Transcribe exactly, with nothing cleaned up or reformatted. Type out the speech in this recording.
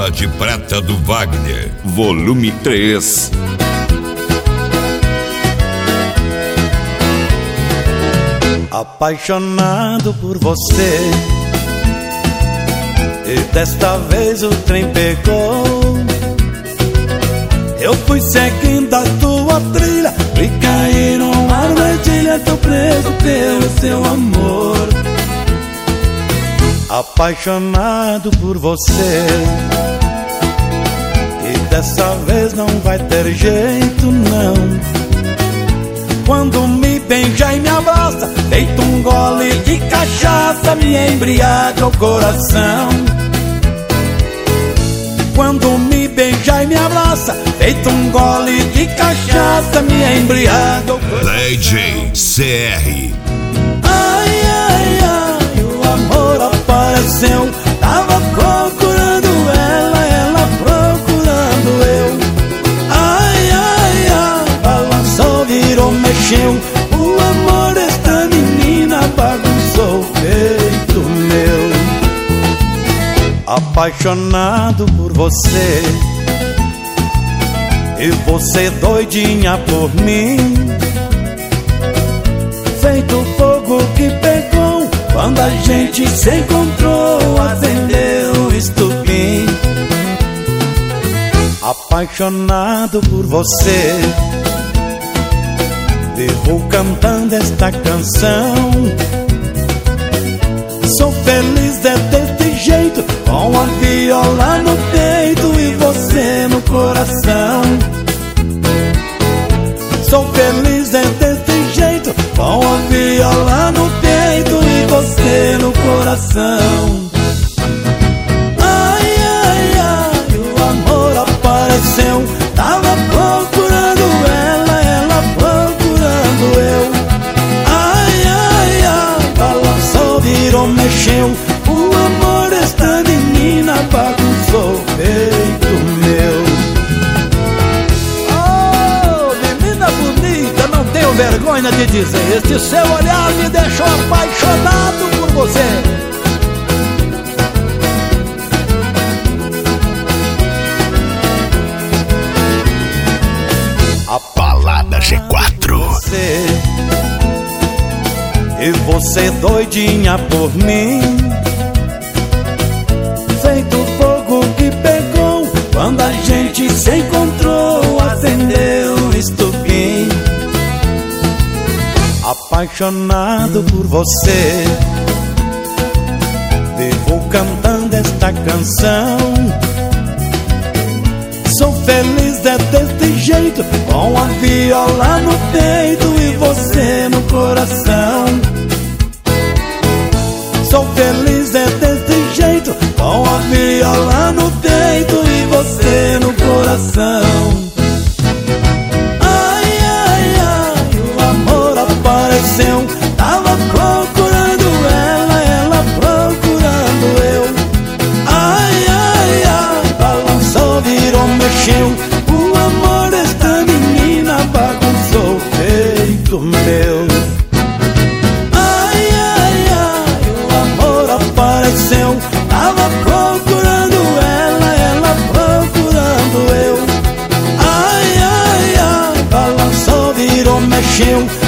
Bala de Prata do Wagner, volume três. Apaixonado por você, e desta vez o trem pegou. Eu fui seguindo a tua trilha e caí numa armadilha. Tô preso pelo seu amor. Apaixonado por você, e dessa vez não vai ter jeito não. Quando me beija e me abraça, feito um gole de cachaça, me embriaga o coração. Quando me beija e me abraça, feito um gole de cachaça, me embriaga o coração. D J C R. Ai, ai, ai, o amor apareceu. Tava procurando ela, ela procurando eu. Ai, ai, ai, balançou, virou, mexeu. O amor desta menina bagunçou o peito meu. Apaixonado por você, e você doidinha por mim. Feito fogo que pegou quando a gente se encontrou, acendeu o estupim. Apaixonado por você, vivo cantando esta canção. Sou feliz é desse jeito, com a viola no peito e você no coração. Sou feliz é desse jeito, com a viola no peito e você no coração. Ai, ai, ai, o amor apareceu. Tava procurando ela, ela procurando eu. Ai, ai, ai, balançou, virou, mexeu. O amor desta menina bagunçou o peito meu. Oh, menina bonita, não tenho vergonha de dizer, este seu olhar me deixou apaixonado por você. A Balada G quatro. Você, e você doidinha por mim. Feito fogo que pegou quando a gente se encontrou, acendeu o estupim. Apaixonado por você, vivo cantando esta canção. Sou feliz é desse jeito, com a viola no peito e você no coração. Sou feliz é desse jeito, com a viola no peito e você no coração. Ai, ai, ai, o amor apareceu. Tava procurando ela, ela procurando eu. Ai, ai, ai, balançou, virou, mexeu. O amor desta menina bagunçou o peito meu. Ai, ai, ai, o amor apareceu. Tava procurando ela, ela procurando eu. Ai, ai, ai, balançou, virou, mexeu.